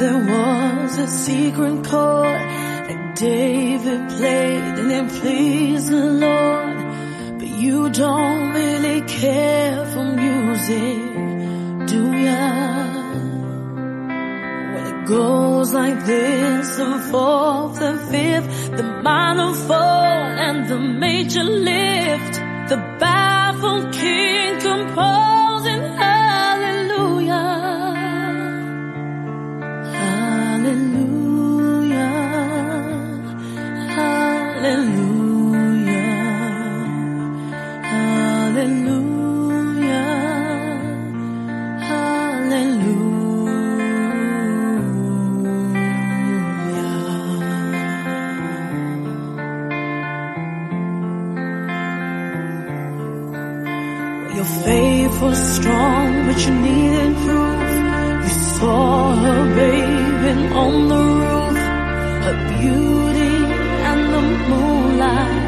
there was a secret chord that David played and it pleased the Lord. But you don't really care for music, do ya? When it goes like this, the fourth, the fifth, the minor fall and the major lift, the baffled king composing hallelujah, hallelujah, hallelujah, hallelujah, hallelujah. Your faith was strong, but you needed proof. You saw her bathing on the roof, her beauty and the moonlight